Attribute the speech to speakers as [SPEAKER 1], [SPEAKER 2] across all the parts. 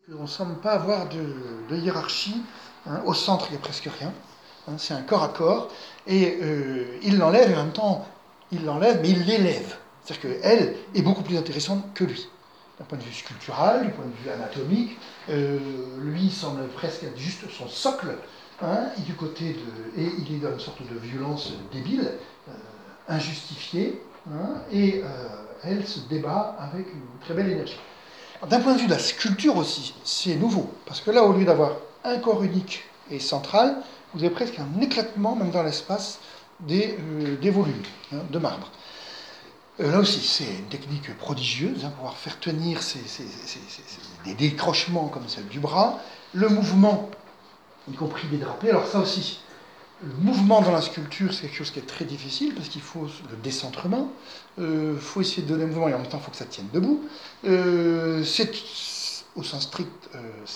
[SPEAKER 1] On ne semble pas avoir de hiérarchie. Hein. Au centre, il n'y a presque rien. Hein. C'est un corps à corps. Et il l'enlève, et en même temps, il l'enlève, mais il l'élève. C'est-à-dire qu'elle est beaucoup plus intéressante que lui. D'un point de vue sculptural, du point de vue anatomique, lui semble presque être juste son socle. Hein, et du côté et il est dans une sorte de violence débile, injustifiée, hein, et elle se débat avec une très belle énergie. D'un point de vue de la sculpture aussi, c'est nouveau, parce que là, au lieu d'avoir un corps unique et central, vous avez presque un éclatement, même dans l'espace, des volumes hein, de marbre. Là aussi, c'est une technique prodigieuse, hein, pouvoir faire tenir des décrochements comme celle du bras, le mouvement, y compris des drapés. Alors ça aussi, le mouvement dans la sculpture, c'est quelque chose qui est très difficile, parce qu'il faut le décentrement, il faut essayer de donner un mouvement, et en même temps, il faut que ça tienne debout. Au sens strict,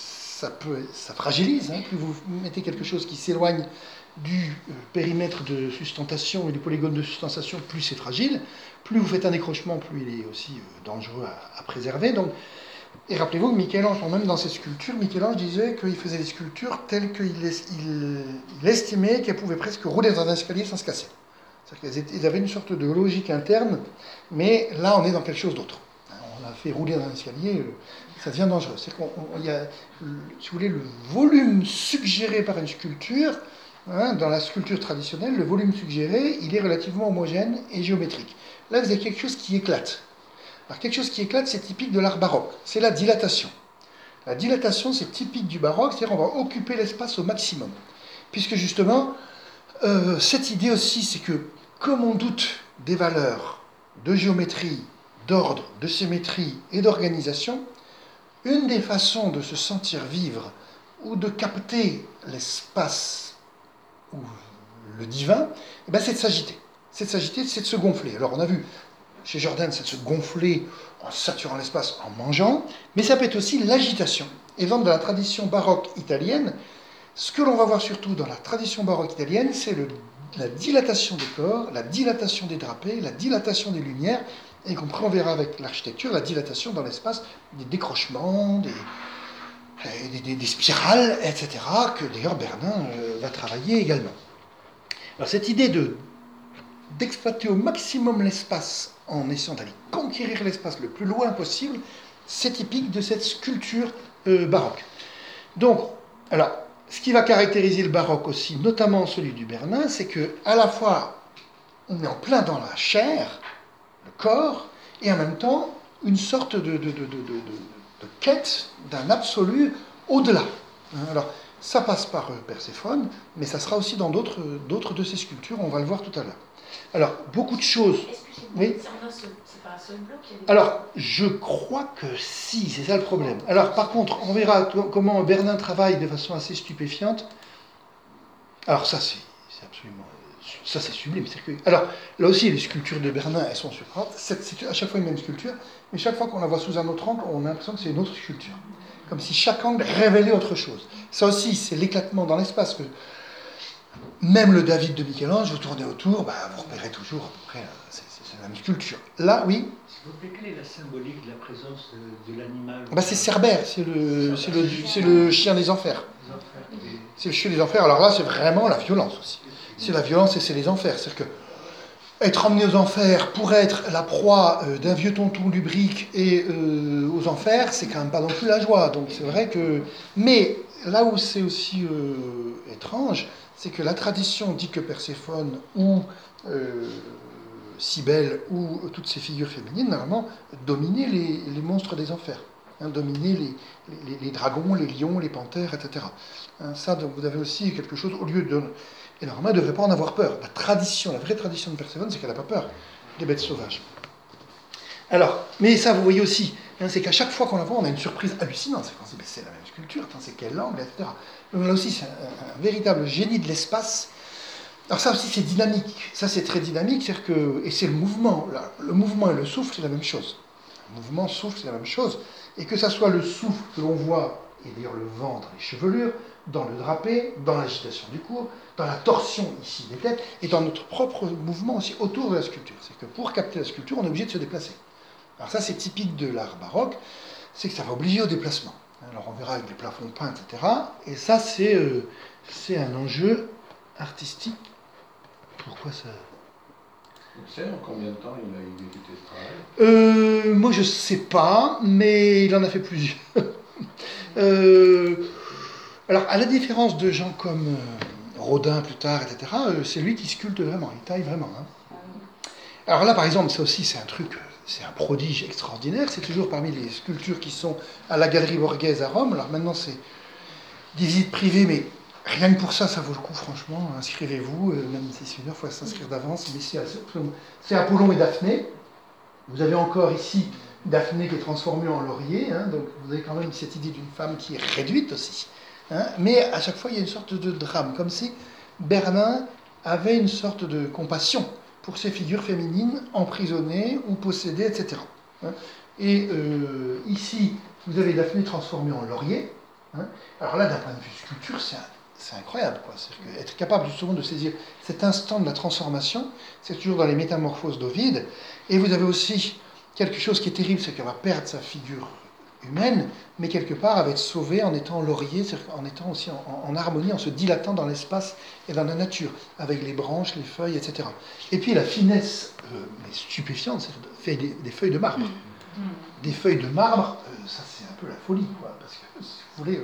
[SPEAKER 1] ça fragilise. Hein, plus vous mettez quelque chose qui s'éloigne du périmètre de sustentation et du polygone de sustentation, plus c'est fragile. Plus vous faites un décrochement, plus il est aussi dangereux à préserver. Donc, et rappelez-vous que Michel-Ange, même dans ses sculptures, Michel-Ange disait qu'il faisait des sculptures telles qu'il estimait qu'elles pouvaient presque rouler dans un escalier sans se casser. C'est-à-dire qu'ils avaient une sorte de logique interne, mais là, on est dans quelque chose d'autre. On a fait rouler dans un escalier, ça devient dangereux. C'est qu'il y a, si vous voulez, le volume suggéré par une sculpture, hein, dans la sculpture traditionnelle, le volume suggéré, il est relativement homogène et géométrique. Là, vous avez quelque chose qui éclate. Alors, quelque chose qui éclate, c'est typique de l'art baroque. C'est la dilatation. La dilatation, c'est typique du baroque, c'est-à-dire qu'on va occuper l'espace au maximum. Puisque justement, cette idée aussi, c'est que comme on doute des valeurs de géométrie, d'ordre, de symétrie et d'organisation, une des façons de se sentir vivre ou de capter l'espace ou le divin, eh ben, c'est de s'agiter. C'est de s'agiter, c'est de se gonfler. Alors on a vu chez Jordan, c'est de se gonfler en saturant l'espace, en mangeant, mais ça peut être aussi l'agitation. Et dans la tradition baroque italienne, ce que l'on va voir surtout dans la tradition baroque italienne, c'est la dilatation des corps, la dilatation des drapés, la dilatation des lumières, et on verra avec l'architecture, la dilatation dans l'espace, des décrochements, des spirales, etc., que d'ailleurs Bernin va travailler également. Alors cette idée d'exploiter au maximum l'espace en essayant d'aller conquérir l'espace le plus loin possible, c'est typique de cette sculpture baroque. Donc, alors, ce qui va caractériser le baroque aussi, notamment celui du Bernin, c'est que à la fois on est en plein dans la chair, le corps, et en même temps une sorte de quête d'un absolu au-delà. Alors, ça passe par Perséphone, mais ça sera aussi dans d'autres de ces sculptures, on va le voir tout à l'heure. Alors, beaucoup de choses.
[SPEAKER 2] Oui. C'est pas un seul bloc.
[SPEAKER 1] Alors, je crois que si, c'est ça le problème. Alors, par contre, on verra comment Bernin travaille de façon assez stupéfiante. Alors, ça, c'est absolument. Ça, c'est sublime. Alors, là aussi, les sculptures de Bernin, elles sont surprenantes. C'est à chaque fois une même sculpture, mais chaque fois qu'on la voit sous un autre angle, on a l'impression que c'est une autre sculpture. Comme si chaque angle révélait autre chose. Ça aussi, c'est l'éclatement dans l'espace. Même le David de Michel-Ange, vous tournez autour, bah, vous repérez toujours à peu près, c'est la même sculpture. Là, oui.
[SPEAKER 3] S'il vous plaît, quelle est la symbolique de la présence de l'animal?
[SPEAKER 1] Bah, c'est Cerbère, c'est le chien des enfers. C'est le chien des enfers. Alors là, c'est vraiment la violence aussi. C'est la violence et c'est les enfers. C'est-à-dire que être emmené aux enfers pour être la proie d'un vieux tonton lubrique et aux enfers, c'est quand même pas non plus la joie. Donc c'est vrai que. Mais là où c'est aussi étrange, c'est que la tradition dit que Perséphone ou Cybèle ou toutes ces figures féminines, normalement, dominaient les monstres des enfers. Hein, dominaient les dragons, les lions, les panthères, etc. Hein, ça, donc, vous avez aussi quelque chose, au lieu de. Et normalement, elle ne devrait pas en avoir peur. La vraie tradition de Perséphone, c'est qu'elle n'a pas peur des bêtes sauvages. Alors, mais ça, vous voyez aussi, hein, c'est qu'à chaque fois qu'on la voit, on a une surprise hallucinante. C'est qu'on se dit, c'est la même sculpture, c'est quel angle, etc. Donc là aussi, c'est un véritable génie de l'espace. Alors ça aussi, c'est dynamique. Ça, c'est très dynamique, c'est-à-dire que, et c'est le mouvement. Là, le mouvement et le souffle, c'est la même chose. Le mouvement, souffle, c'est la même chose. Et que ça soit le souffle que l'on voit, et d'ailleurs le ventre, les chevelures, dans le drapé, dans l'agitation du cours, dans la torsion ici des têtes, et dans notre propre mouvement aussi autour de la sculpture. C'est que pour capter la sculpture, on est obligé de se déplacer. Alors ça, c'est typique de l'art baroque, c'est que ça va obliger au déplacement. Alors on verra avec des plafonds peints, etc. Et ça, c'est un enjeu artistique. Pourquoi ça?
[SPEAKER 4] Tu sais en combien de temps il a exécuté ce travail?
[SPEAKER 1] Moi, je sais pas, mais il en a fait plusieurs. Alors, à la différence de gens comme Rodin plus tard, etc., c'est lui qui sculpte vraiment, il taille vraiment. Hein. Alors là, par exemple, ça aussi, c'est un truc, c'est un prodige extraordinaire. C'est toujours parmi les sculptures qui sont à la Galerie Borghese à Rome. Alors maintenant, c'est des visites privées, mais rien que pour ça, ça vaut le coup, franchement. Inscrivez-vous, même si c'est une heure, il faut s'inscrire d'avance. Mais c'est Apollon et Daphné. Vous avez encore ici Daphné qui est transformée en laurier. Hein, donc vous avez quand même cette idée d'une femme qui est réduite aussi. Hein, mais à chaque fois, il y a une sorte de drame, comme si Bernin avait une sorte de compassion pour ces figures féminines emprisonnées ou possédées, etc. Hein. Et ici, vous avez Daphné transformée en laurier. Hein. Alors là, d'un point de vue sculpture, c'est incroyable. C'est-à-dire être capable justement de saisir cet instant de la transformation, c'est toujours dans les métamorphoses d'Ovide. Et vous avez aussi quelque chose qui est terrible, c'est qu'elle va perdre sa figure humaine, mais quelque part elle va être sauvée en étant laurier, c'est-à-dire en étant aussi en harmonie, en se dilatant dans l'espace et dans la nature, avec les branches, les feuilles, etc. Et puis la finesse mais stupéfiante, c'est des feuilles de marbre. Des feuilles de marbre, ça c'est un peu la folie, quoi, parce que si vous voulez,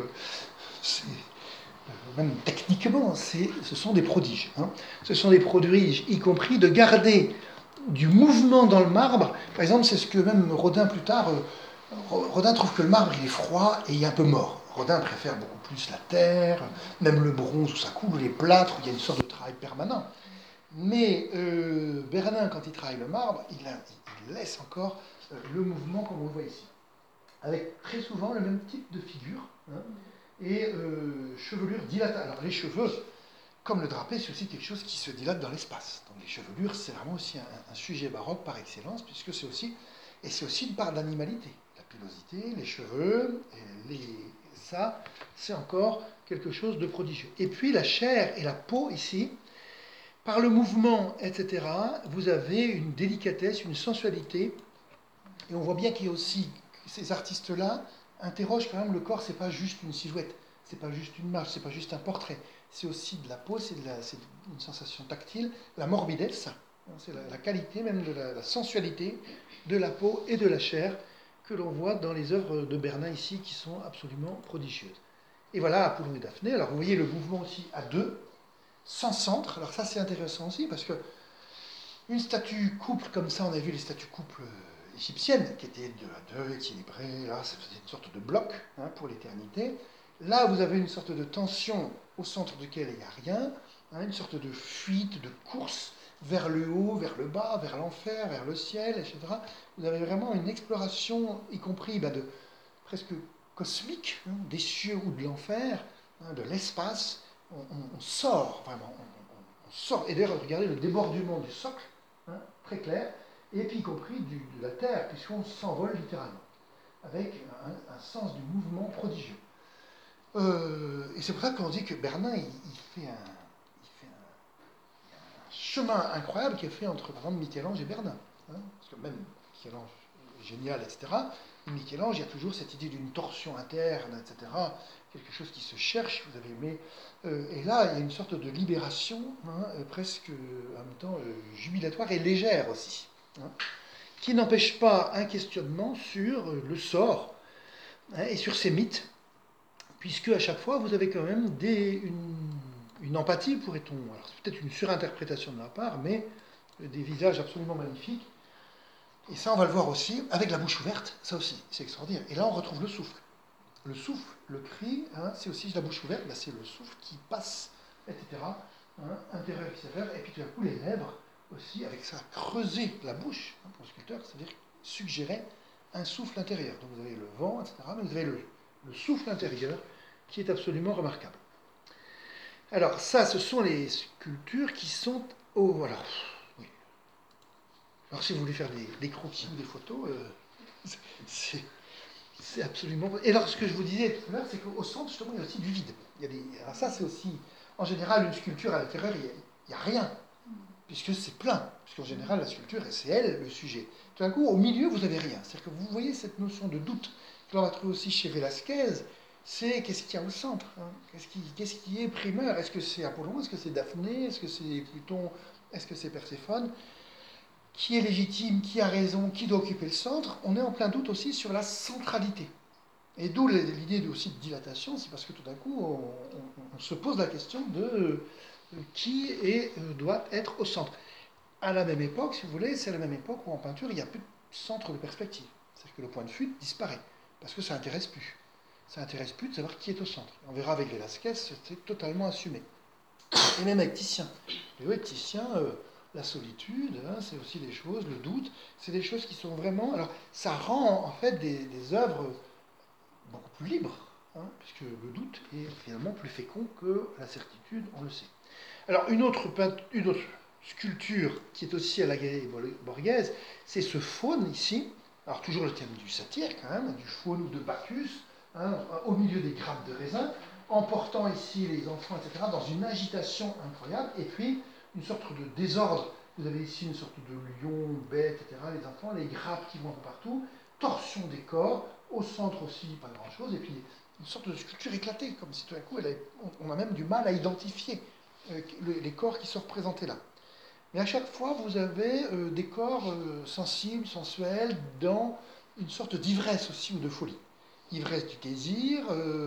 [SPEAKER 1] même techniquement, ce sont des prodiges. Hein. Ce sont des prodiges, y compris de garder du mouvement dans le marbre. Par exemple, c'est ce que même Rodin plus tard, Rodin trouve que le marbre il est froid et il est un peu mort. Rodin préfère beaucoup plus la terre, même le bronze où ça coule, les plâtres où il y a une sorte de travail permanent. Mais Bernin, quand il travaille le marbre, il laisse encore le mouvement comme on le voit ici. Avec très souvent le même type de figure, hein, et chevelure dilatée. Alors les cheveux, comme le drapé, c'est aussi quelque chose qui se dilate dans l'espace. Donc les chevelures, c'est vraiment aussi un sujet baroque par excellence, puisque c'est aussi une part d'animalité. La pilosité, les cheveux, ça, c'est encore quelque chose de prodigieux. Et puis la chair et la peau ici, par le mouvement, etc., vous avez une délicatesse, une sensualité, et on voit bien qu'il y a aussi, ces artistes-là interrogent quand même le corps, c'est pas juste une silhouette, c'est pas juste une marche, c'est pas juste un portrait, c'est aussi de la peau, c'est une sensation tactile, la morbidesse, c'est la qualité même de la sensualité de la peau et de la chair que l'on voit dans les œuvres de Bernin ici, qui sont absolument prodigieuses. Et voilà Apollon et Daphné. Alors vous voyez le mouvement aussi à deux, sans centre. Alors ça c'est intéressant aussi, parce que une statue couple comme ça, on a vu les statues couples égyptiennes, qui étaient deux à deux, équilibrées, là ça faisait une sorte de bloc hein, pour l'éternité. Là vous avez une sorte de tension au centre duquel il n'y a rien, hein, une sorte de fuite, de course vers le haut, vers le bas, vers l'enfer, vers le ciel, etc. Vous avez vraiment une exploration, y compris de presque cosmique, hein, des cieux ou de l'enfer, hein, de l'espace. On sort vraiment, on sort. Et d'ailleurs, regardez le débordement du socle, hein, très clair, et puis y compris de la terre, puisqu'on s'envole littéralement, avec un sens du mouvement prodigieux. Et c'est pour ça qu'on dit que Bernin, il fait un chemin incroyable qui est fait entre, par exemple, Michel-Ange et Bernin. Hein, parce que même Michel-Ange, génial, etc., Michel-Ange, il y a toujours cette idée d'une torsion interne, etc., quelque chose qui se cherche, vous avez aimé. Et là, il y a une sorte de libération, hein, presque en même temps jubilatoire et légère aussi, hein, qui n'empêche pas un questionnement sur le sort hein, et sur ces mythes, puisque à chaque fois, vous avez quand même une empathie, pourrait-on. Alors, c'est peut-être une surinterprétation de ma part, mais des visages absolument magnifiques. Et ça, on va le voir aussi, avec la bouche ouverte, ça aussi, c'est extraordinaire. Et là, on retrouve le souffle. Le souffle, le cri, hein, c'est aussi la bouche ouverte, là, c'est le souffle qui passe, etc., hein, intérieur, extérieur, et puis tout à coup, les lèvres aussi, avec ça, creuser la bouche, hein, pour le sculpteur, c'est-à-dire suggérer un souffle intérieur. Donc vous avez le vent, etc., mais vous avez le souffle intérieur, qui est absolument remarquable. Alors ça, ce sont les sculptures qui sont au... Alors, oui. Alors si vous voulez faire des croquis ou des photos, c'est absolument... Et alors ce que je vous disais tout à l'heure, c'est qu'au centre, justement, il y a aussi du vide. Alors ça, c'est aussi... En général, une sculpture à l'intérieur, il n'y a rien, puisque c'est plein. Puisqu'en général, la sculpture, c'est elle, le sujet. Tout d'un coup, au milieu, vous n'avez rien. C'est-à-dire que vous voyez cette notion de doute Là, on va trouver aussi chez Velázquez, c'est qu'est-ce qu'il y a au centre, hein. Qu'est-ce qui est primeur? Est-ce que c'est Apollon? Est-ce que c'est Daphné? Est-ce que c'est Pluton? Est-ce que c'est Perséphone? Qui est légitime? Qui a raison? Qui doit occuper le centre? On est en plein doute aussi sur la centralité. Et d'où l'idée aussi de dilatation, c'est parce que tout d'un coup, on se pose la question de qui doit être au centre. À la même époque, si vous voulez, c'est à la même époque où en peinture, il n'y a plus de centre de perspective. C'est-à-dire que le point de fuite disparaît, parce que ça n'intéresse plus. Ça n'intéresse plus de savoir qui est au centre. On verra avec Velázquez, c'est totalement assumé. Et même avec Titien. Et oui, Titien, la solitude, hein, c'est aussi des choses, le doute, c'est des choses qui sont vraiment... Alors, ça rend en fait des œuvres beaucoup plus libres, hein, puisque le doute est finalement plus fécond que la certitude, on le sait. Alors, une autre sculpture qui est aussi à la Galerie Borghese, c'est ce faune ici. Alors, toujours le thème du satyre, quand même, du faune ou de Bacchus, hein, au milieu des grappes de raisin, emportant ici les enfants, etc., dans une agitation incroyable, et puis une sorte de désordre. Vous avez ici une sorte de lion, bête, etc., les enfants, les grappes qui vont un peu partout, torsion des corps, au centre aussi, pas grand-chose, et puis une sorte de sculpture éclatée, comme si tout d'un coup, on a même du mal à identifier les corps qui sont représentés là. Mais à chaque fois, vous avez des corps sensibles, sensuels, dans une sorte d'ivresse aussi ou de folie. Ivresse du désir,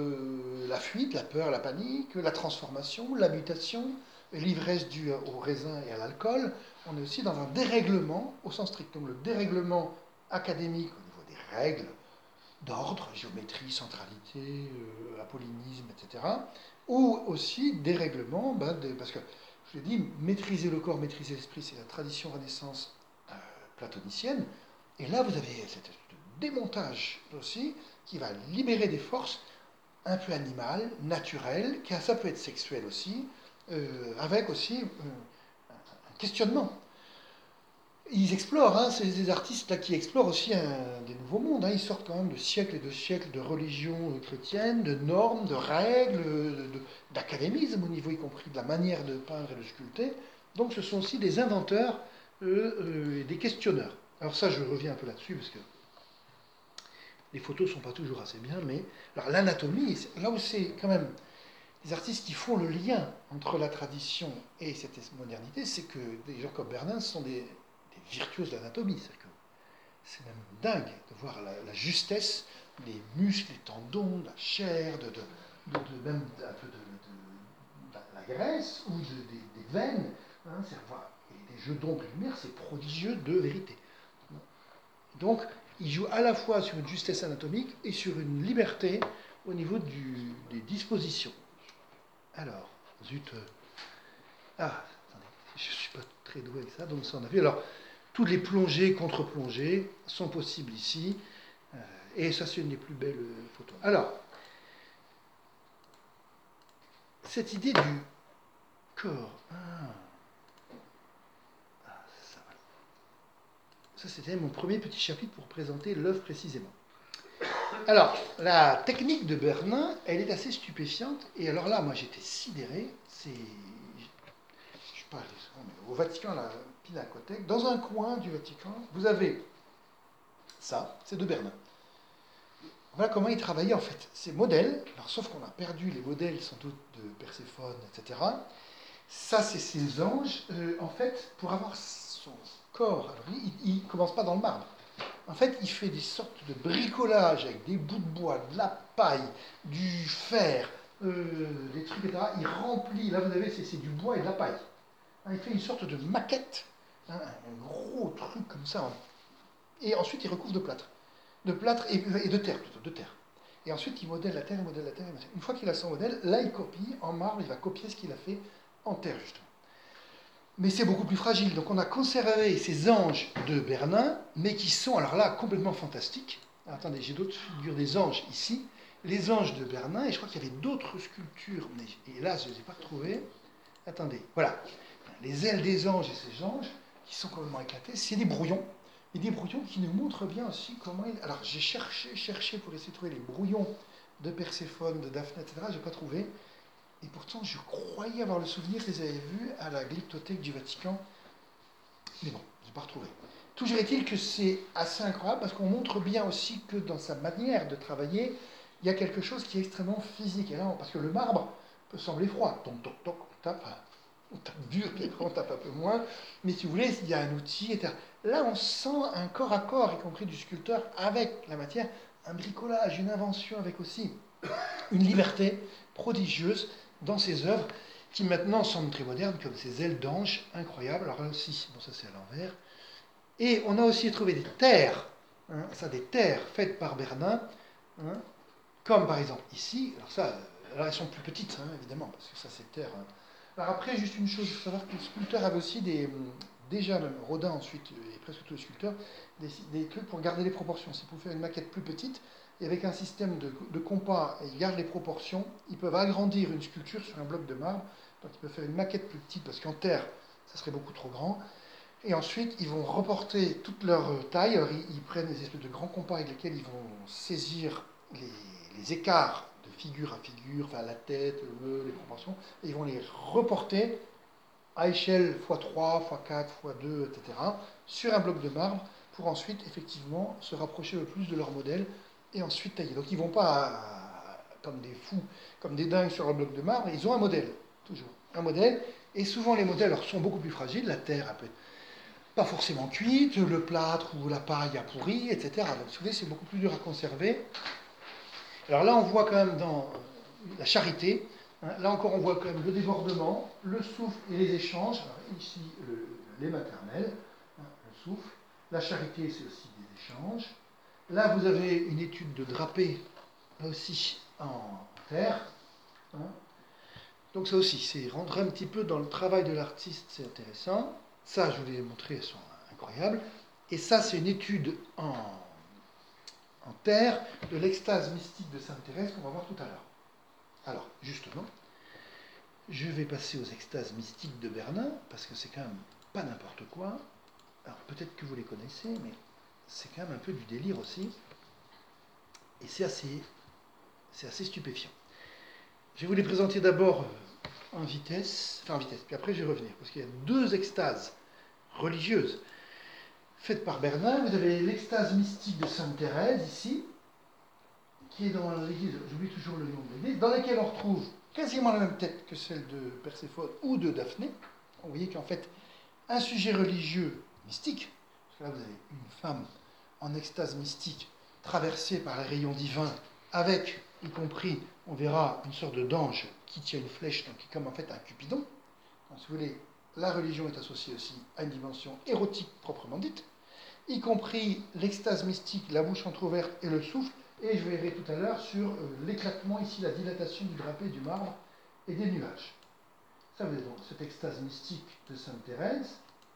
[SPEAKER 1] la fuite, la peur, la panique, la transformation, la mutation, l'ivresse due au raisin et à l'alcool. On est aussi dans un dérèglement au sens strict. Donc le dérèglement académique au niveau des règles d'ordre, géométrie, centralité, apollinisme, etc. Ou aussi dérèglement, parce que je l'ai dit, maîtriser le corps, maîtriser l'esprit, c'est la tradition Renaissance platonicienne. Et là, vous avez cette démontage aussi qui va libérer des forces un peu animales, naturelles, ça peut être sexuel aussi, avec aussi un questionnement. Ils explorent, hein, c'est des artistes là qui explorent aussi des nouveaux mondes. Hein. Ils sortent quand même de siècles et de siècles de religion chrétienne, de normes, de règles, d'académisme au niveau y compris de la manière de peindre et de sculpter. Donc ce sont aussi des inventeurs et des questionneurs. Alors ça, je reviens un peu là-dessus parce que les photos ne sont pas toujours assez bien, mais alors l'anatomie, là où c'est quand même des artistes qui font le lien entre la tradition et cette modernité, c'est que des gens comme Bernin sont des virtuoses de l'anatomie. C'est même dingue de voir la justesse des muscles, des tendons, de la chair, même un peu de la graisse ou des veines. Hein, et des jeux d'ombre et de lumière, c'est prodigieux de vérité. Donc, il joue à la fois sur une justesse anatomique et sur une liberté au niveau des dispositions. Alors, zut. Attendez, je ne suis pas très doué avec ça, donc ça on a vu. Alors, toutes les plongées, contre-plongées sont possibles ici. Et ça, c'est une des plus belles photos. Alors, cette idée du corps. Ça, c'était mon premier petit chapitre pour présenter l'œuvre précisément. Alors, la technique de Bernin, elle est assez stupéfiante. Et alors là, moi, j'étais sidéré. Je sais pas, au Vatican, la Pinacothèque, dans un coin du Vatican, vous avez ça, c'est de Bernin. Voilà comment il travaillait en fait. Ces modèles, alors sauf qu'on a perdu les modèles sans doute de Perséphone, etc. Ça, c'est ces anges. En fait, pour avoir son corps, alors, il ne commence pas dans le marbre. En fait, il fait des sortes de bricolage avec des bouts de bois, de la paille, du fer, des trucs, etc. Il remplit, là vous avez, c'est du bois et de la paille. Hein, il fait une sorte de maquette, hein, un gros truc comme ça. Et ensuite, il recouvre de plâtre. De plâtre et de terre, plutôt, de terre. Et ensuite, il modèle la terre, il modèle la terre. Une fois qu'il a son modèle, là, il copie en marbre, il va copier ce qu'il a fait en terre, justement. Mais c'est beaucoup plus fragile. Donc on a conservé ces anges de Bernin, mais qui sont, alors là, complètement fantastiques. Alors, attendez, j'ai d'autres figures des anges ici. Les anges de Bernin, et je crois qu'il y avait d'autres sculptures, mais hélas, je ne les ai pas retrouvées. Attendez, voilà. Les ailes des anges et ces anges, qui sont complètement éclatés, c'est des brouillons. Et des brouillons qui nous montrent bien aussi comment il... Alors j'ai cherché pour essayer de trouver les brouillons de Perséphone, de Daphné, etc. Je n'ai pas trouvé. Et pourtant, je croyais avoir le souvenir que je les avais vus à la glyptothèque du Vatican. Mais bon, je n'ai pas retrouvé. Toujours est-il que c'est assez incroyable parce qu'on montre bien aussi que dans sa manière de travailler, il y a quelque chose qui est extrêmement physique. Et là, parce que le marbre peut sembler froid. Toc, toc, toc, on tape dur, puis après on tape un peu moins. Mais si vous voulez, il y a un outil, etc. Là, on sent un corps à corps, y compris du sculpteur, avec la matière, un bricolage, une invention, avec aussi une liberté prodigieuse dans ses œuvres, qui maintenant semblent très modernes, comme ces ailes d'ange incroyables. Alors là aussi, bon, ça c'est à l'envers. Et on a aussi trouvé des terres, des terres faites par Bernin, comme par exemple ici. Alors ça, là elles sont plus petites, évidemment, parce que ça c'est terre. Alors après, juste une chose, il faut savoir que le sculpteur avait aussi déjà même Rodin ensuite, et presque tous les sculpteurs, des trucs pour garder les proportions. C'est pour faire une maquette plus petite, et avec un système de compas, et ils gardent les proportions, ils peuvent agrandir une sculpture sur un bloc de marbre, donc ils peuvent faire une maquette plus petite, parce qu'en terre, ça serait beaucoup trop grand. Et ensuite, ils vont reporter toute leur taille. Alors, ils prennent des espèces de grands compas avec lesquels ils vont saisir les écarts de figure à figure, enfin la tête, les proportions, et ils vont les reporter à échelle x3, x4, x2, etc., sur un bloc de marbre, pour ensuite, effectivement, se rapprocher le plus de leur modèle, et ensuite tailler. Donc, ils ne vont pas comme des fous, comme des dingues sur un bloc de marbre, ils ont un modèle, toujours. Un modèle, et souvent les modèles sont beaucoup plus fragiles, la terre, elle peut être pas forcément cuite, le plâtre ou la paille a pourri, etc. Donc, si vous voulez, c'est beaucoup plus dur à conserver. Alors là, on voit quand même dans la charité, là encore, on voit quand même le débordement, le souffle et les échanges. Alors, ici, les maternelles, le souffle. La charité, c'est aussi des échanges. Là, vous avez une étude de drapé, là aussi, en terre. Donc ça aussi, c'est rentrer un petit peu dans le travail de l'artiste, c'est intéressant. Ça, je vous l'ai montré, elles sont incroyables. Et ça, c'est une étude en terre de l'extase mystique de Sainte Thérèse qu'on va voir tout à l'heure. Alors, justement, je vais passer aux extases mystiques de Bernin, parce que c'est quand même pas n'importe quoi. Alors, peut-être que vous les connaissez, mais c'est quand même un peu du délire aussi. Et c'est assez stupéfiant. Je vais vous les présenter d'abord en vitesse, puis après je vais revenir, parce qu'il y a deux extases religieuses faites par Bernin. Vous avez l'extase mystique de Sainte Thérèse, ici, qui est dans l'église, j'oublie toujours le nom de l'église, dans laquelle on retrouve quasiment la même tête que celle de Perséphone ou de Daphné. Vous voyez qu'en fait, un sujet religieux mystique, parce que là vous avez une femme en extase mystique, traversée par les rayons divins, avec, y compris, on verra, une sorte d'ange qui tient une flèche, donc qui est comme en fait un Cupidon. Donc, si vous voulez, la religion est associée aussi à une dimension érotique proprement dite, y compris l'extase mystique, la bouche entrouverte et le souffle, et je verrai tout à l'heure sur l'éclatement, ici la dilatation du drapé, du marbre et des nuages. Ça vous avez donc cette extase mystique de Sainte Thérèse,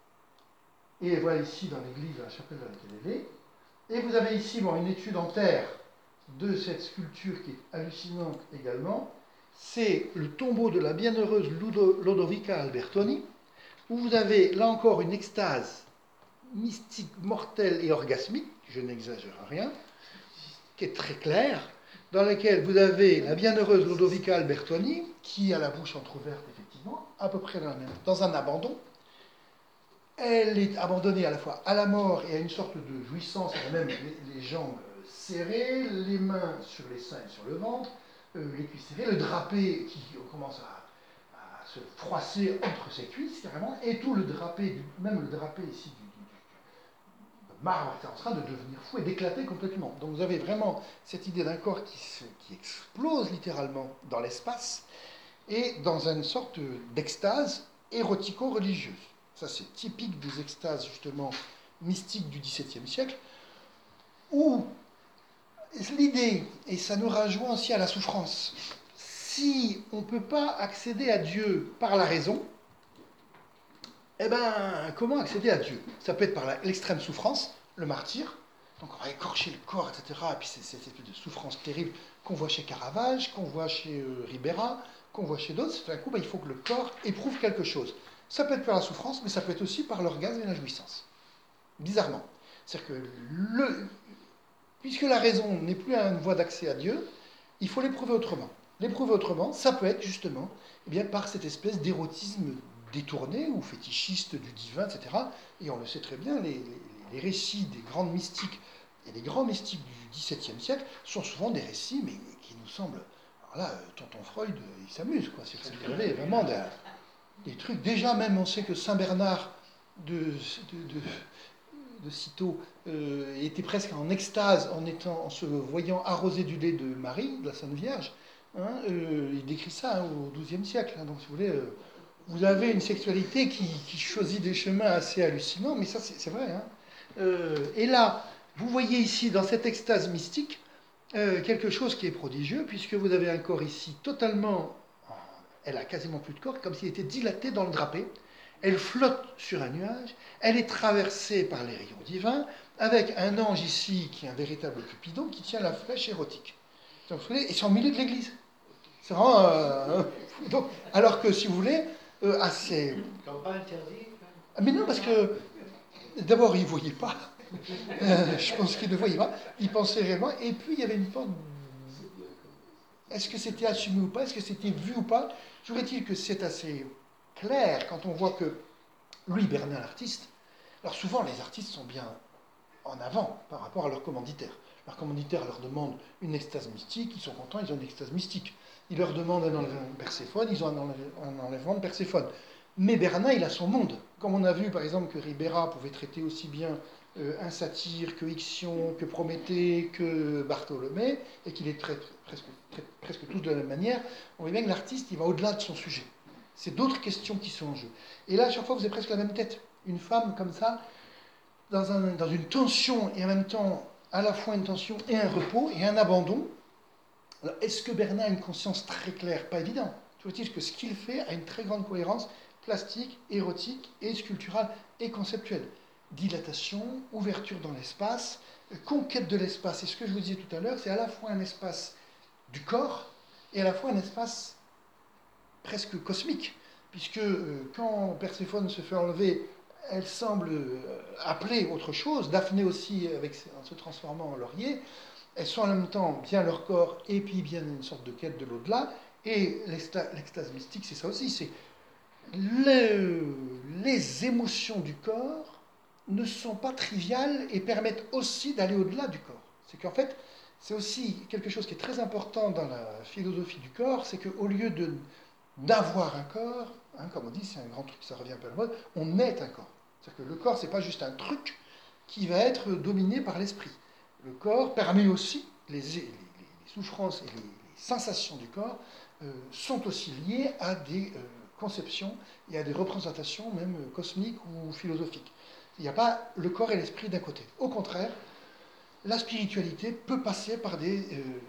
[SPEAKER 1] et voilà ici dans l'église, dans la chapelle dans laquelle elle est, et vous avez ici une étude en terre de cette sculpture qui est hallucinante également, c'est le tombeau de la bienheureuse Lodovica Albertoni, où vous avez là encore une extase mystique, mortelle et orgasmique, je n'exagère rien, qui est très claire, dans laquelle vous avez la bienheureuse Lodovica Albertoni, qui a la bouche entrouverte, effectivement, à peu près dans un abandon. Elle est abandonnée à la fois à la mort et à une sorte de jouissance, elle a même les jambes serrées, les mains sur les seins et sur le ventre, les cuisses serrées, le drapé qui commence à se froisser entre ses cuisses, carrément, et tout le drapé, même le drapé ici du marbre est en train de devenir fou et d'éclater complètement. Donc vous avez vraiment cette idée d'un corps qui explose littéralement dans l'espace et dans une sorte d'extase érotico-religieuse. Ça, c'est typique des extases, justement, mystiques du XVIIe siècle, où l'idée, et ça nous rejoint aussi à la souffrance, si on ne peut pas accéder à Dieu par la raison, eh bien, comment accéder à Dieu? Ça peut être par l'extrême souffrance, le martyr, donc on va écorcher le corps, etc. Et puis c'est cette espèce de souffrance terrible qu'on voit chez Caravage, qu'on voit chez Ribera, qu'on voit chez d'autres. D'un coup, il faut que le corps éprouve quelque chose. Ça peut être par la souffrance, mais ça peut être aussi par l'orgasme et la jouissance. Bizarrement. C'est-à-dire que puisque la raison n'est plus une voie d'accès à Dieu, il faut l'éprouver autrement. L'éprouver autrement, ça peut être justement par cette espèce d'érotisme détourné ou fétichiste du divin, etc. Et on le sait très bien, les les récits des grandes mystiques et des grands mystiques du XVIIe siècle sont souvent des récits, mais qui nous semblent... Alors là, tonton Freud, il s'amuse, quoi. C'est que vous avez vraiment des trucs. Déjà même, on sait que Saint Bernard de Cîteaux était presque en extase en se voyant arrosé du lait de Marie, de la Sainte Vierge. Hein, il décrit ça au XIIe siècle. Hein, donc, si vous voulez, vous avez une sexualité qui choisit des chemins assez hallucinants, mais ça, c'est vrai. Hein. Et là, vous voyez ici, dans cette extase mystique, quelque chose qui est prodigieux, puisque vous avez un corps ici totalement... Elle a quasiment plus de corps, comme s'il était dilaté dans le drapé. Elle flotte sur un nuage, elle est traversée par les rayons divins, avec un ange ici qui est un véritable Cupidon qui tient la flèche érotique. Donc, vous voyez, et c'est au milieu de l'église. C'est vraiment... donc, alors que, si vous voulez, assez...
[SPEAKER 3] Pas interdit.
[SPEAKER 1] Mais non, parce que, d'abord, il ne voyait pas. Je pense qu'il ne voyait pas. Il pensait réellement. Et puis, il y avait une forme... Est-ce que c'était assumé ou pas? Est-ce que c'était vu ou pas? Toujours est-il que c'est assez clair quand on voit que Louis Bernin, l'artiste, alors souvent les artistes sont bien en avant par rapport à leurs commanditaires. Leurs commanditaires leur demandent une extase mystique, ils sont contents, ils ont une extase mystique. Ils leur demandent un enlèvement de Perséphone, ils ont un enlèvement de Perséphone. Mais Bernin, il a son monde. Comme on a vu par exemple que Ribera pouvait traiter aussi bien un satyre que Ixion, que Prométhée, que Bartholomé, et qu'il les traite presque tous de la même manière, on voit bien que l'artiste, il va au-delà de son sujet. C'est d'autres questions qui sont en jeu. Et là, à chaque fois, vous avez presque la même tête. Une femme comme ça, dans une tension, et en même temps, à la fois une tension et un repos, et un abandon. Alors, est-ce que Bernin a une conscience très claire? Pas évident. Toujours est-il que ce qu'il fait a une très grande cohérence plastique, érotique, et sculpturale, et conceptuelle. Dilatation, ouverture dans l'espace, conquête de l'espace. Et ce que je vous disais tout à l'heure, c'est à la fois un espace du corps, et à la fois un espace presque cosmique, puisque quand Perséphone se fait enlever, elle semble appeler autre chose, Daphné aussi, en se transformant en laurier, elles sont en même temps bien leur corps, et puis bien une sorte de quête de l'au-delà, et l'extase mystique, c'est ça aussi, c'est les émotions du corps ne sont pas triviales et permettent aussi d'aller au-delà du corps. C'est qu'en fait, c'est aussi quelque chose qui est très important dans la philosophie du corps, c'est qu'au lieu d'avoir un corps, hein, comme on dit, c'est un grand truc, ça revient un peu à la mode, on est un corps. C'est-à-dire que le corps, c'est pas juste un truc qui va être dominé par l'esprit. Le corps permet aussi, les souffrances et les sensations du corps sont aussi liées à des conceptions et à des représentations même cosmiques ou philosophiques. Il n'y a pas le corps et l'esprit d'un côté. Au contraire, la spiritualité peut passer par une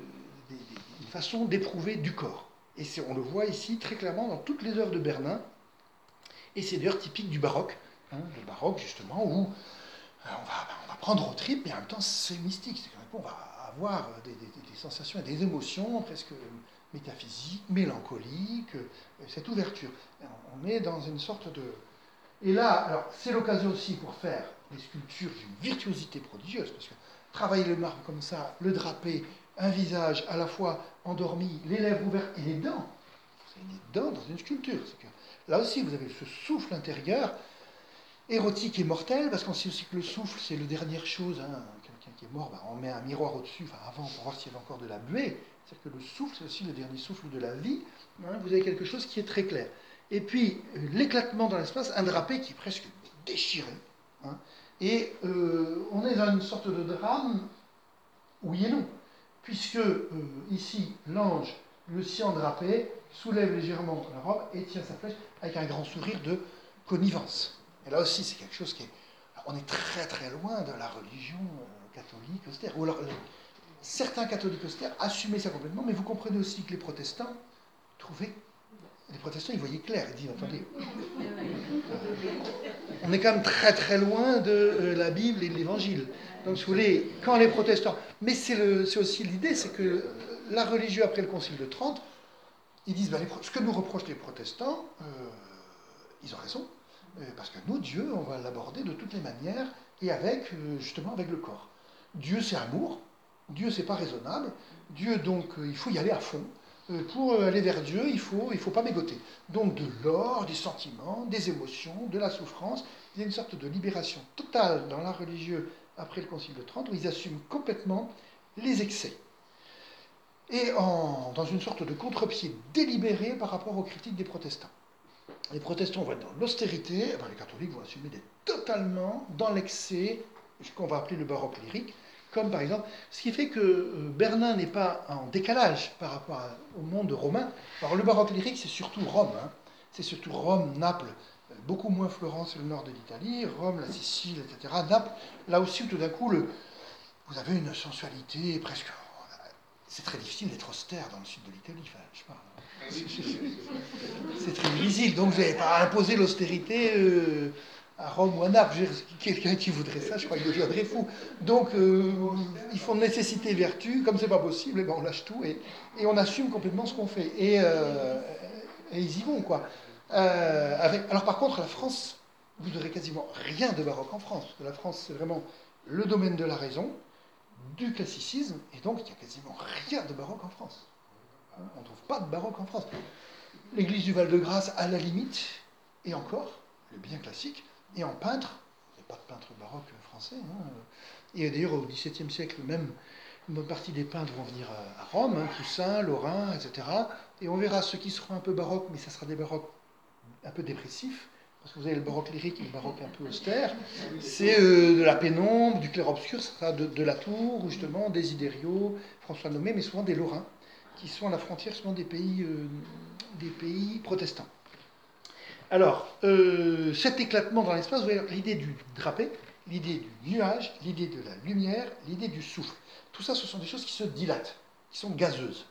[SPEAKER 1] façon d'éprouver du corps. Et on le voit ici très clairement dans toutes les œuvres de Bernin. Et c'est d'ailleurs typique du baroque. Hein, le baroque, justement, où on va prendre au trip, mais en même temps, c'est mystique. C'est-à-dire qu'on va avoir des sensations et des émotions presque métaphysiques, mélancoliques, cette ouverture. On est dans une sorte de... Et là, alors, c'est l'occasion aussi pour faire des sculptures d'une virtuosité prodigieuse, parce que travailler le marbre comme ça, le draper, un visage à la fois endormi, les lèvres ouvertes et les dents. Vous avez des dents dans une sculpture. Là aussi, vous avez ce souffle intérieur, érotique et mortel, parce qu'on sait aussi que le souffle, c'est la dernière chose. Hein. Quelqu'un qui est mort, on met un miroir au-dessus, avant, pour voir s'il y avait encore de la buée. C'est-à-dire que le souffle, c'est aussi le dernier souffle de la vie. Hein. Vous avez quelque chose qui est très clair. Et puis, l'éclatement dans l'espace, un drapé qui est presque déchiré. Hein. Et on est dans une sorte de drame, oui et non. Puisque ici, l'ange, le sien drapé, soulève légèrement la robe et tient sa flèche avec un grand sourire de connivence. Et là aussi, c'est quelque chose qui est... On est très très loin de la religion catholique austère. Ou alors, certains catholiques austères assumaient ça complètement, mais vous comprenez aussi que les protestants trouvaient... Les protestants, ils voyaient clair. Ils disent, attendez, on est quand même très très loin de la Bible et de l'Évangile. Donc, si vous voulez, quand les protestants... Mais c'est aussi l'idée, c'est que la religion, après le Concile de Trente, ils disent, ce que nous reprochent les protestants, ils ont raison, parce que nous, Dieu, on va l'aborder de toutes les manières, et justement, avec le corps. Dieu, c'est amour, Dieu, c'est pas raisonnable, Dieu, donc, il faut y aller à fond. Pour aller vers Dieu, il faut pas mégoter. Donc, de l'or, des sentiments, des émotions, de la souffrance, Il y a une sorte de libération totale dans l'art religieux après le Concile de Trente, où ils assument complètement les excès. Et dans une sorte de contre-pied délibéré par rapport aux critiques des protestants. Les protestants vont être dans l'austérité, les catholiques vont assumer d'être totalement dans l'excès, ce qu'on va appeler le baroque lyrique, comme par exemple, ce qui fait que Bernin n'est pas en décalage par rapport au monde romain. Alors le baroque lyrique, c'est surtout Rome, c'est surtout Rome, Naples, beaucoup moins Florence et le nord de l'Italie, Rome, la Sicile, etc. Naples, là aussi, tout d'un coup, vous avez une sensualité presque... C'est très difficile d'être austère dans le sud de l'Italie, enfin, je sais pas. C'est très difficile, donc vous n'avez pas imposé l'austérité à Rome ou à Naples. Quelqu'un qui voudrait ça, je crois qu'il deviendrait fou. Donc, ils font nécessité vertu, comme c'est pas possible, eh ben, on lâche tout et on assume complètement ce qu'on fait. Et ils y vont, quoi. Alors, par contre, la France, vous n'aurez quasiment rien de baroque en France, parce que la France, c'est vraiment le domaine de la raison, du classicisme, et donc il n'y a quasiment rien de baroque en France. On ne trouve pas de baroque en France. L'église du Val-de-Grâce, à la limite, et encore, le bien classique, et en peintre, il n'y a pas de peintre baroque français. Et d'ailleurs, au XVIIe siècle, même une bonne partie des peintres vont venir à Rome, Toussaint, Lorrain, etc. Et on verra ceux qui seront un peu baroques, mais ça sera des baroques un peu dépressifs, parce que vous avez le baroque lyrique et le baroque un peu austère, c'est de la pénombre, du clair-obscur, ça sera de la Tour, ou justement Desiderio, François Nomé, mais souvent des Lorrains, qui sont à la frontière souvent des pays protestants. Alors, cet éclatement dans l'espace, vous voyez l'idée du drapé, l'idée du nuage, l'idée de la lumière, l'idée du souffle. Tout ça, ce sont des choses qui se dilatent, qui sont gazeuses.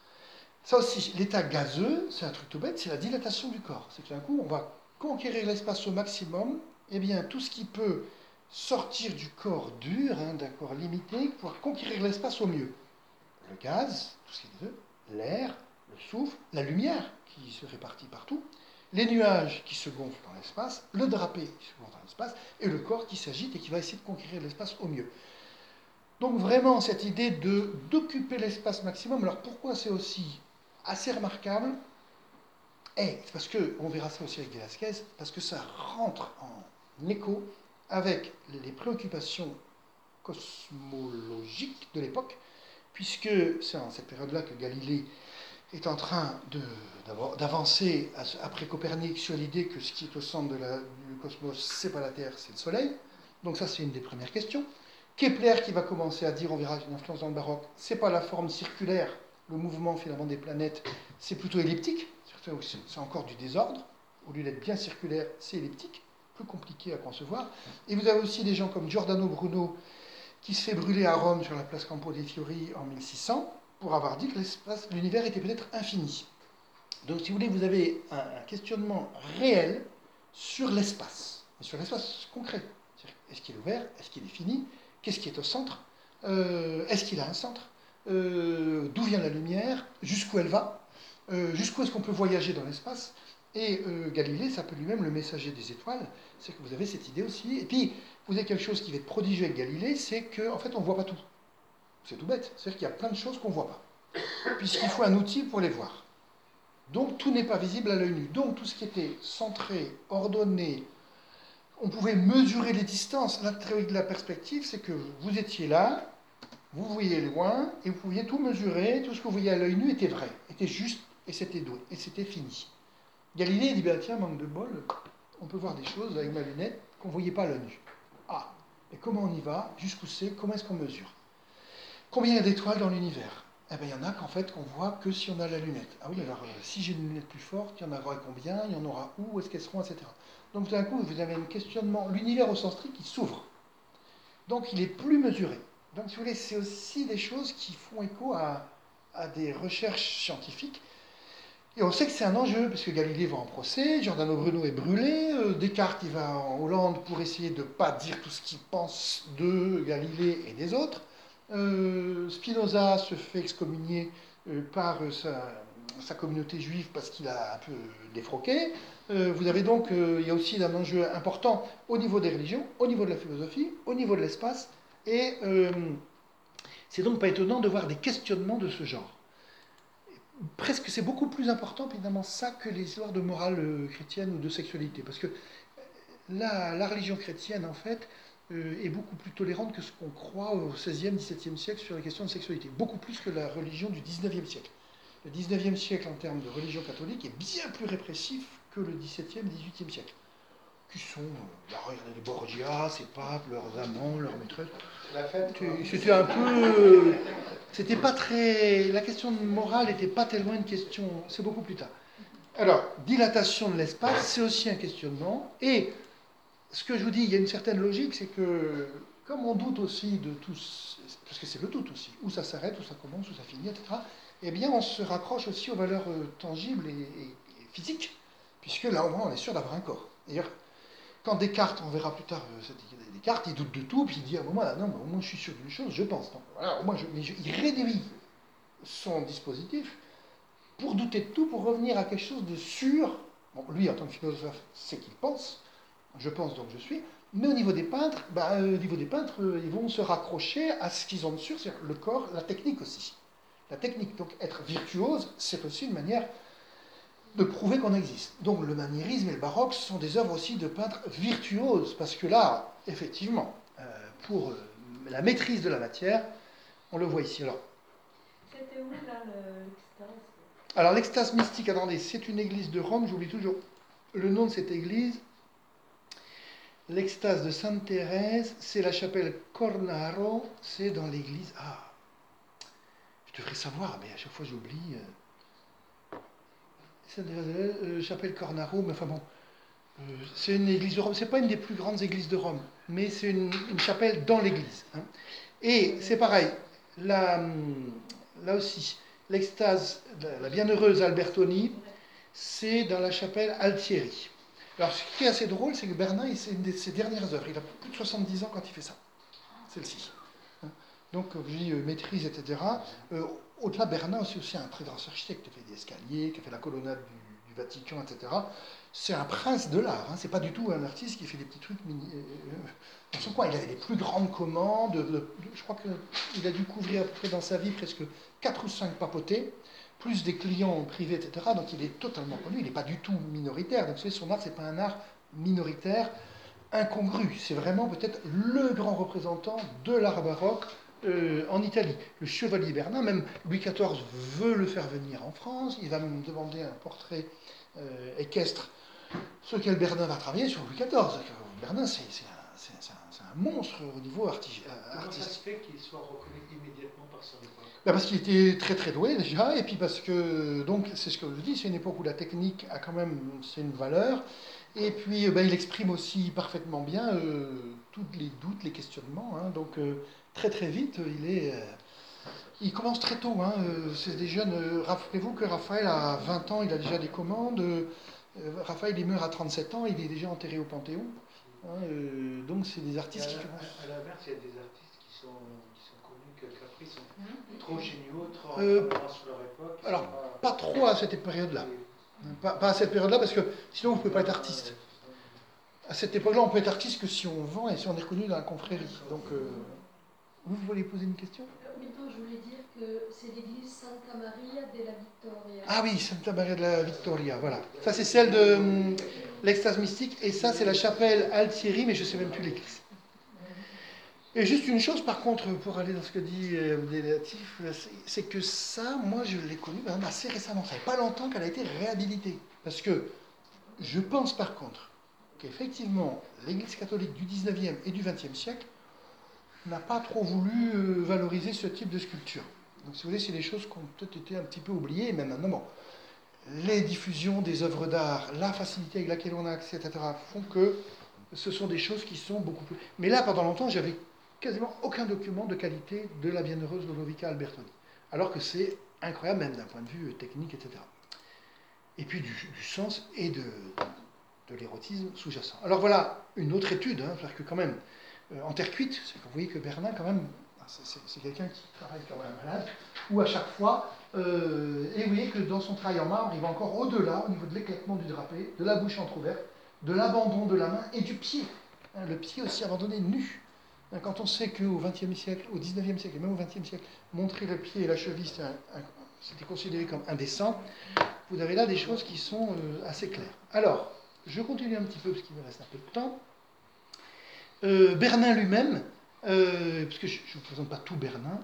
[SPEAKER 1] Ça aussi, l'état gazeux, c'est un truc tout bête, c'est la dilatation du corps. C'est que d'un coup, on va conquérir l'espace au maximum, et bien tout ce qui peut sortir du corps dur, d'un corps limité, pouvoir conquérir l'espace au mieux. Le gaz, tout ce qui est gazeux, l'air, le souffle, la lumière qui se répartit partout, les nuages qui se gonflent dans l'espace, le drapé qui se gonfle dans l'espace, et le corps qui s'agite et qui va essayer de conquérir l'espace au mieux. Donc vraiment, cette idée d'occuper l'espace maximum, alors pourquoi c'est aussi assez remarquable? C'est parce que, on verra ça aussi avec Velázquez, parce que ça rentre en écho avec les préoccupations cosmologiques de l'époque, puisque c'est en cette période-là que Galilée est en train d'avancer après Copernic sur l'idée que ce qui est au centre du cosmos, c'est pas la Terre, c'est le Soleil. Donc ça, c'est une des premières questions. Kepler qui va commencer à dire, on verra une influence dans le baroque, c'est pas la forme circulaire, le mouvement finalement des planètes, c'est plutôt elliptique, c'est encore du désordre, au lieu d'être bien circulaire, c'est elliptique, plus compliqué à concevoir. Et vous avez aussi des gens comme Giordano Bruno, qui se fait brûler à Rome sur la place Campo dei Fiori en 1600, pour avoir dit que l'univers était peut-être infini. Donc si vous voulez, vous avez un questionnement réel sur l'espace, et sur l'espace concret. Est-ce qu'il est ouvert? Est-ce qu'il est fini? Qu'est-ce qui est au centre? Est-ce qu'il a un centre? D'où vient la lumière? Jusqu'où elle va? Jusqu'où est-ce qu'on peut voyager dans l'espace? Et Galilée s'appelle lui-même le messager des étoiles. C'est que vous avez cette idée aussi. Et puis, vous avez quelque chose qui va être prodigieux avec Galilée, c'est qu'en fait, on ne voit pas tout. C'est tout bête. C'est-à-dire qu'il y a plein de choses qu'on ne voit pas. Puisqu'il faut un outil pour les voir. Donc, tout n'est pas visible à l'œil nu. Donc, tout ce qui était centré, ordonné, on pouvait mesurer les distances. La théorie de la perspective, c'est que vous étiez là, vous voyez loin, et vous pouviez tout mesurer. Tout ce que vous voyez à l'œil nu était vrai, était juste, et c'était doué, et c'était fini. Galilée dit, tiens, manque de bol, on peut voir des choses avec ma lunette qu'on ne voyait pas à l'œil nu. Ah, mais comment on y va? Jusqu'où c'est? Comment est-ce qu'on mesure? Combien il y a d'étoiles dans l'univers? Il y en a qu'en fait qu'on voit que si on a la lunette. Ah oui, alors si j'ai une lunette plus forte, il y en aura combien? Il y en aura où? Est-ce qu'elles seront? Etc. Donc tout d'un coup, vous avez un questionnement, l'univers au sens strict, qui s'ouvre. Donc il est plus mesuré. Donc si vous voulez, c'est aussi des choses qui font écho à des recherches scientifiques. Et on sait que c'est un enjeu, parce que Galilée va en procès, Giordano Bruno est brûlé, Descartes il va en Hollande pour essayer de ne pas dire tout ce qu'il pense de Galilée et des autres. Spinoza se fait excommunier par sa communauté juive parce qu'il a un peu défroqué. Vous avez donc, il y a aussi un enjeu important au niveau des religions, au niveau de la philosophie, au niveau de l'espace, et c'est donc pas étonnant de voir des questionnements de ce genre. Presque, c'est beaucoup plus important, évidemment, ça que les histoires de morale chrétienne ou de sexualité, parce que la religion chrétienne, en fait, est beaucoup plus tolérante que ce qu'on croit au XVIe, XVIIe siècle sur les questions de sexualité. Beaucoup plus que la religion du XIXe siècle. Le XIXe siècle, en termes de religion catholique, est bien plus répressif que le XVIIe, XVIIIe siècle. Qui sont, regardez les Borgia, ces papes, leurs amants, leurs maîtresses. C'était un peu. C'était pas très. La question morale n'était pas tellement une question. C'est beaucoup plus tard. Alors, dilatation de l'espace, c'est aussi un questionnement. Et ce que je vous dis, il y a une certaine logique, c'est que, comme on doute aussi de tous, parce que c'est le doute aussi, où ça s'arrête, où ça commence, où ça finit, etc., eh bien, on se raccroche aussi aux valeurs tangibles et physiques, puisque là, au moins, on est sûr d'avoir un corps. D'ailleurs, quand Descartes, on verra plus tard Descartes, il doute de tout, puis il dit à un moment, là, non, mais au moins je suis sûr d'une chose, je pense. Donc, voilà, au moins, il réduit son dispositif pour douter de tout, pour revenir à quelque chose de sûr. Bon, lui, en tant que philosophe, c'est qu'il pense. Je pense donc je suis. Mais au niveau des peintres, ils vont se raccrocher à ce qu'ils ont de sûr, c'est-à-dire le corps, la technique aussi. La technique, donc être virtuose, c'est aussi une manière de prouver qu'on existe. Donc le maniérisme et le baroque sont des œuvres aussi de peintres virtuoses, parce que là, effectivement, pour la maîtrise de la matière, on le voit ici.
[SPEAKER 2] C'était où là l'extase?
[SPEAKER 1] Alors l'extase mystique, attendez, c'est une église de Rome, j'oublie toujours le nom de cette église. L'extase de Sainte Thérèse, c'est la chapelle Cornaro, c'est dans l'église. Ah, je devrais savoir, mais à chaque fois j'oublie. Chapelle Cornaro, mais enfin bon, c'est une église de Rome. C'est pas une des plus grandes églises de Rome, mais c'est une chapelle dans l'église. Hein. Et c'est pareil, là aussi, l'extase, la bienheureuse Albertoni, c'est dans la chapelle Altieri. Alors, ce qui est assez drôle, c'est que Bernin, c'est une de ses dernières œuvres. Il a plus de 70 ans quand il fait ça. Celle-ci. Donc, je dis maîtrise, etc. Au-delà, Bernin, c'est aussi un très grand architecte qui a fait des escaliers, qui a fait la colonnade du Vatican, etc. C'est un prince de l'art. Hein. C'est pas du tout un artiste qui fait des petits trucs dans son coin. Il avait les plus grandes commandes. Je crois qu'il a dû couvrir à peu près dans sa vie presque 4 ou 5 papautés, plus des clients privés, etc. Donc il est totalement connu. Il n'est pas du tout minoritaire. Donc vous savez, son art, c'est pas un art minoritaire, incongru. C'est vraiment peut-être le grand représentant de l'art baroque en Italie. Le chevalier Bernin, même Louis XIV veut le faire venir en France. Il va même demander un portrait équestre sur lequel Bernin va travailler sur Louis XIV. Bernin, c'est un monstre au niveau artistique.
[SPEAKER 3] Comment ça se fait qu'il soit reconnu immédiatement par son époque?
[SPEAKER 1] Parce qu'il était très très doué déjà, et puis parce que, donc c'est ce que je dis, c'est une époque où la technique a quand même, c'est une valeur, et puis il exprime aussi parfaitement bien tous les doutes, les questionnements, hein, donc très très vite, il commence très tôt, hein, c'est des jeunes, rappelez-vous que Raphaël a 20 ans, il a déjà des commandes, Raphaël il meurt à 37 ans, il est déjà enterré au Panthéon, hein, donc c'est des artistes qui commencent...
[SPEAKER 3] À l'inverse, il y a des artistes qui sont connus qu'après sont trop géniaux, trop en avance sur leur époque.
[SPEAKER 1] Alors, pas trop à cette période-là. Pas à cette période-là, parce que sinon, vous ne pouvez pas être artiste. À cette époque-là, on peut être artiste que si on vend et si on est reconnu dans la confrérie. Donc, vous voulez poser une question?
[SPEAKER 5] Plutôt, je voulais dire que c'est l'église Santa Maria della Vittoria.
[SPEAKER 1] Ah oui, Santa Maria della Vittoria, voilà. Ça, c'est celle de l'extase mystique, et ça, c'est la chapelle Altieri, mais je ne sais même plus l'église. Et juste une chose, par contre, pour aller dans ce que dit Délatif, c'est que ça, moi, je l'ai connu même assez récemment. Ça fait pas longtemps qu'elle a été réhabilitée. Parce que je pense, par contre, qu'effectivement, l'Église catholique du 19e et du 20e siècle n'a pas trop voulu valoriser ce type de sculpture. Donc, si vous voulez, c'est des choses qui ont peut-être été un petit peu oubliées, et même maintenant, bon, les diffusions des œuvres d'art, la facilité avec laquelle on a accès, etc., font que ce sont des choses qui sont beaucoup plus... Mais là, pendant longtemps, j'avais quasiment aucun document de qualité de la bienheureuse Lodovica Albertoni. Alors que c'est incroyable, même d'un point de vue technique, etc. Et puis du sens et de l'érotisme sous-jacent. Alors voilà une autre étude, hein, c'est-à-dire que quand même, en terre cuite, vous voyez que Bernin, quand même, c'est quelqu'un qui travaille quand même malade, où à chaque fois, et vous voyez que dans son travail en marbre, il va encore au-delà, au niveau de l'éclatement du drapé, de la bouche entrouverte, de l'abandon de la main et du pied. Hein, le pied aussi abandonné nu. Quand on sait qu'au XXe siècle, au XIXe siècle et même au XXe siècle, montrer le pied et la cheville, c'était considéré comme indécent, vous avez là des choses qui sont assez claires. Alors, Je continue un petit peu parce qu'il me reste un peu de temps. Bernin lui-même, parce que je ne vous présente pas tout Bernin,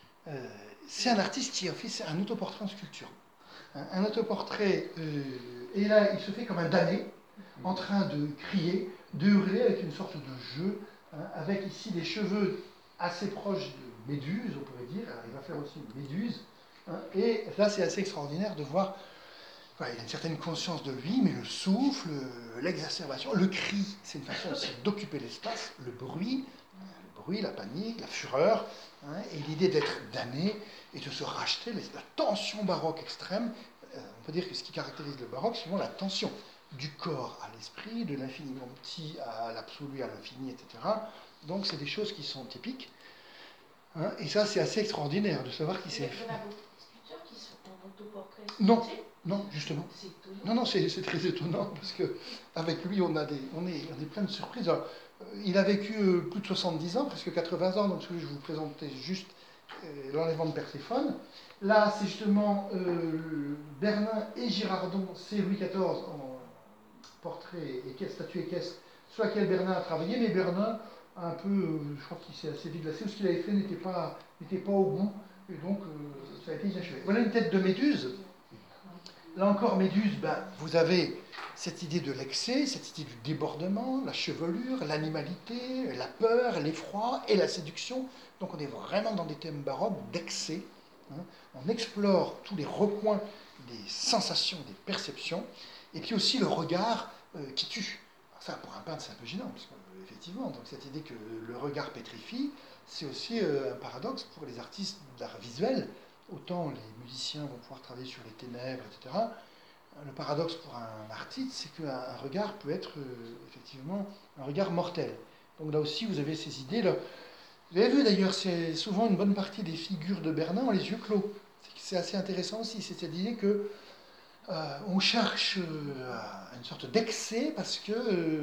[SPEAKER 1] c'est un artiste qui a fait un autoportrait en sculpture. Un autoportrait, et là il se fait comme un damné, en train de crier, de hurler avec une sorte de jeu, avec ici des cheveux assez proches de Méduse, on pourrait dire. Alors, il va faire aussi une Méduse, et là c'est assez extraordinaire de voir. Voilà, il a une certaine conscience de lui, mais le souffle, l'exacerbation, le cri, c'est une façon aussi d'occuper l'espace, le bruit, la panique, la fureur, et l'idée d'être damné et de se racheter, la tension baroque extrême. On peut dire que ce qui caractérise le baroque, c'est souvent la tension du corps à l'esprit, de l'infiniment petit à l'absolu, à l'infini, etc. Donc c'est des choses qui sont typiques. Et ça, c'est assez extraordinaire de savoir qui c'est.
[SPEAKER 2] Il y en a beaucoup de sculpteurs qui sont en autoportrait.
[SPEAKER 1] Non, non, justement.
[SPEAKER 2] C'est étonnant.
[SPEAKER 1] Non, c'est très étonnant parce qu'avec lui, on est plein de surprises. Alors, il a vécu plus de 70 ans, presque 80 ans, donc je vous présentais juste l'enlèvement de Perséphone. Là, c'est justement Bernin et Girardon, c'est Louis XIV en portrait et statue équestre, sur laquelle Bernin a travaillé, mais Bernin a un peu, je crois qu'il s'est assez vite glacé, ou ce qu'il avait fait n'était pas au bout, et donc ça a été inachevé. Voilà une tête de Méduse. Là encore, Méduse, vous avez cette idée de l'excès, cette idée du débordement, la chevelure, l'animalité, la peur, l'effroi et la séduction. Donc on est vraiment dans des thèmes baroques d'excès. On explore tous les recoins des sensations, des perceptions, et puis aussi le regard qui tue. Alors ça, pour un peintre, c'est un peu gênant, parce qu'effectivement, donc cette idée que le regard pétrifie, c'est aussi un paradoxe pour les artistes d'art visuel. Autant les musiciens vont pouvoir travailler sur les ténèbres, etc. Le paradoxe pour un artiste, c'est qu'un regard peut être effectivement un regard mortel. Donc là aussi, vous avez ces idées. Là. Vous avez vu d'ailleurs, c'est souvent une bonne partie des figures de Bernin ont les yeux clos. C'est assez intéressant aussi, c'est cette idée que on cherche une sorte d'excès parce que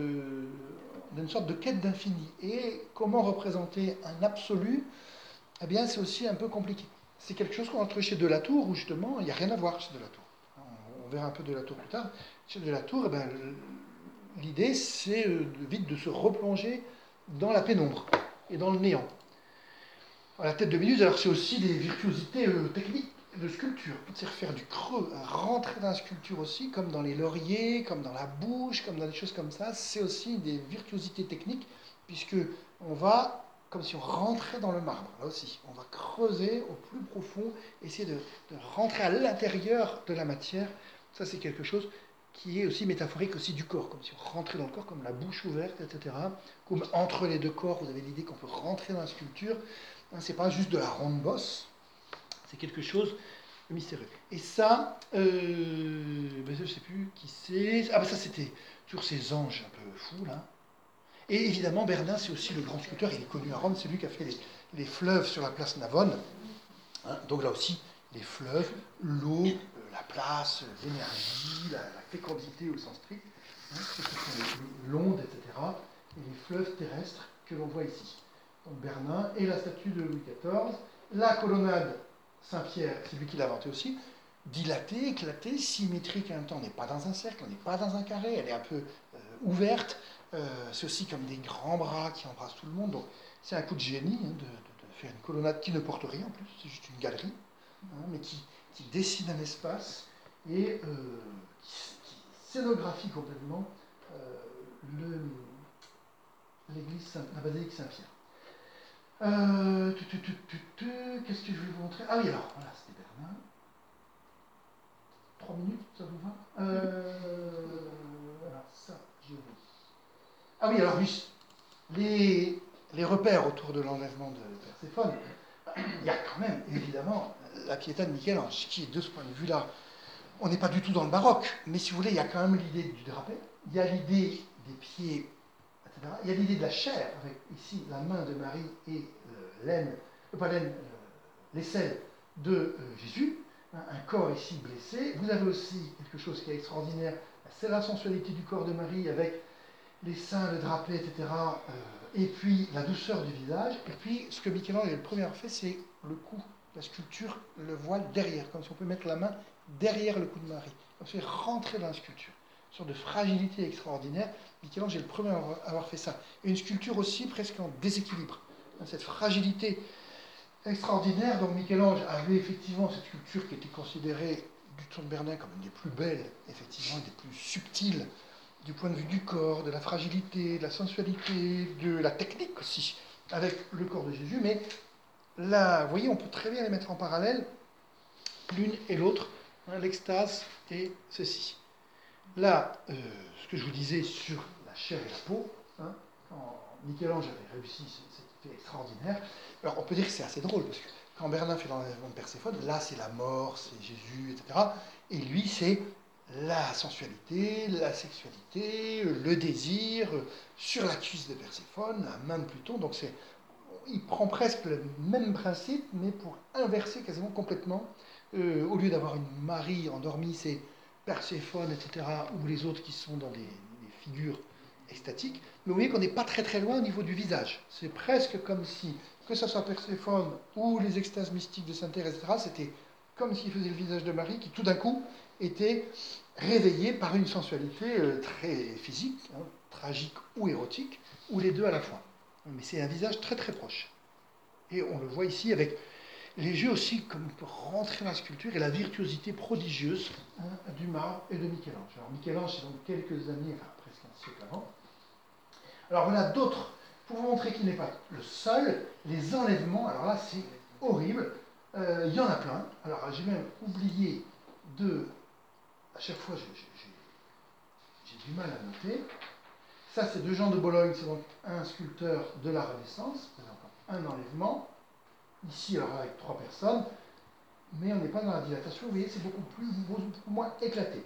[SPEAKER 1] on a une sorte de quête d'infini. Et comment représenter un absolu, eh bien, c'est aussi un peu compliqué. C'est quelque chose qu'on a trouvé chez Delatour, où justement, il n'y a rien à voir chez Delatour. On verra un peu Delatour plus tard. Chez Delatour, l'idée, c'est vite de se replonger dans la pénombre et dans le néant. Alors, la tête de Méduse, alors c'est aussi des virtuosités techniques de sculpture. C'est-à-dire faire du creux, rentrer dans la sculpture aussi, comme dans les lauriers, comme dans la bouche, comme dans des choses comme ça. C'est aussi des virtuosités techniques, puisque on va comme si on rentrait dans le marbre, là aussi. On va creuser au plus profond, essayer de rentrer à l'intérieur de la matière. Ça, c'est quelque chose qui est aussi métaphorique aussi du corps, comme si on rentrait dans le corps, comme la bouche ouverte, etc. Comme entre les deux corps, vous avez l'idée qu'on peut rentrer dans la sculpture. C'est pas juste de la ronde bosse, c'est quelque chose de mystérieux. Et ça, je ne sais plus qui c'est. Ah, ça, c'était toujours ces anges un peu fous, là. Et évidemment, Bernin, c'est aussi le grand sculpteur, il est connu à Rome, c'est lui qui a fait les fleuves sur la place Navone. Donc là aussi, les fleuves, l'eau, la place, l'énergie, la fécondité au sens strict, ce sont l'onde, etc. Et les fleuves terrestres que l'on voit ici. Donc Bernin et la statue de Louis XIV, la colonnade Saint-Pierre, c'est lui qui l'a inventé aussi, dilatée, éclatée, symétrique en même temps. On n'est pas dans un cercle, on n'est pas dans un carré, elle est un peu ouverte. C'est aussi comme des grands bras qui embrassent tout le monde. Donc c'est un coup de génie de faire une colonnade qui ne porte rien en plus, c'est juste une galerie, mais qui dessine un espace et qui scénographie complètement l'église, la basilique Saint-Pierre. Qu'est-ce que je vais vous montrer? Ah oui, alors, voilà, c'était Bernin. 3 minutes, ça vous va? Alors, ça, je vais. Ah oui, alors, les repères autour de l'enlèvement de Perséphone, il y a quand même, évidemment, la Pietà de Michel-Ange, qui, de ce point de vue-là, on n'est pas du tout dans le baroque, mais si vous voulez, il y a quand même l'idée du drapé, il y a l'idée des pieds, etc. Il y a l'idée de la chair, avec ici la main de Marie et l'aisselle de Jésus, un corps ici blessé. Vous avez aussi quelque chose qui est extraordinaire, c'est la sensualité du corps de Marie avec les seins, le drapé, etc. Et puis la douceur du visage. Et puis ce que Michel-Ange le premier a fait, c'est le cou. La sculpture le voile derrière, comme si on peut mettre la main derrière le cou de Marie. Comme si on rentrait dans la sculpture. une sorte de fragilité extraordinaire. Michel-Ange est le premier à avoir fait ça. Et une sculpture aussi presque en déséquilibre. Cette fragilité extraordinaire. Donc Michel-Ange avait effectivement cette sculpture qui était considérée du temps de Bernin comme une des plus belles, effectivement, une des plus subtiles du point de vue du corps, de la fragilité, de la sensualité, de la technique aussi, avec le corps de Jésus. Mais là, vous voyez, on peut très bien les mettre en parallèle, l'une et l'autre, l'extase et ceci. Là, ce que je vous disais sur la chair et la peau, quand Michel-Ange avait réussi cet effet extraordinaire, alors on peut dire que c'est assez drôle, parce que quand Bernin fait l'enlèvement de Perséphone, là c'est la mort, c'est Jésus, etc. Et lui c'est la sensualité, la sexualité, le désir, sur la cuisse de Perséphone, la main de Pluton, donc il prend presque le même principe, mais pour inverser quasiment complètement. Au lieu d'avoir une Marie endormie, c'est Perséphone, etc., ou les autres qui sont dans des figures extatiques. Mais vous voyez qu'on n'est pas très très loin au niveau du visage. C'est presque comme si, que ce soit Perséphone ou les extases mystiques de Sainte-Thérèse, etc., c'était comme s'il faisait le visage de Marie qui tout d'un coup était réveillé par une sensualité très physique, tragique ou érotique, ou les deux à la fois. Mais c'est un visage très très proche. Et on le voit ici avec les jeux aussi, comme on peut rentrer dans la sculpture, et la virtuosité prodigieuse du marbre et de Michel-Ange. Alors Michel-Ange, c'est donc quelques années, enfin presque un siècle avant. Alors voilà d'autres, pour vous montrer qu'il n'est pas le seul, les enlèvements, alors là c'est horrible, il y en a plein. Alors j'ai même oublié à chaque fois j'ai du mal à noter. Ça c'est de Jean de Bologne, c'est donc un sculpteur de la Renaissance, c'est encore un enlèvement. Ici, alors avec 3 personnes, mais on n'est pas dans la dilatation, vous voyez, c'est beaucoup moins éclaté.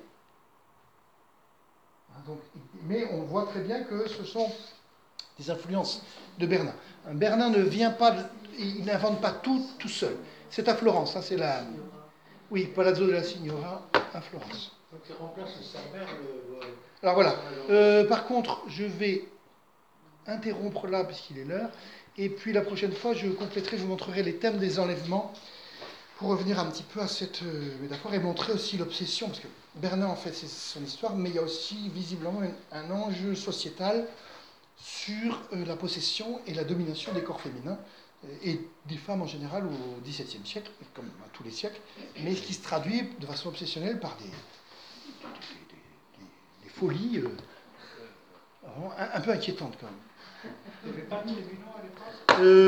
[SPEAKER 1] Donc, mais on voit très bien que ce sont des influences de Bernin. Bernin ne vient pas, il n'invente pas tout seul. C'est à Florence, c'est la... Oui, Palazzo della Signora, à Florence.
[SPEAKER 3] Donc il remplace le Cerbère,
[SPEAKER 1] Alors voilà, par contre, je vais interrompre là, puisqu'il est l'heure, et puis la prochaine fois, je compléterai, je vous montrerai les thèmes des enlèvements, pour revenir un petit peu à cette métaphore, et montrer aussi l'obsession, parce que Bernin, en fait, c'est son histoire, mais il y a aussi visiblement un enjeu sociétal sur la possession et la domination des corps féminins, et des femmes en général au XVIIe siècle, comme à tous les siècles, mais ce qui se traduit de façon obsessionnelle par des folies un peu inquiétantes quand même.
[SPEAKER 3] Il n'y avait pas de tribunaux à l'époque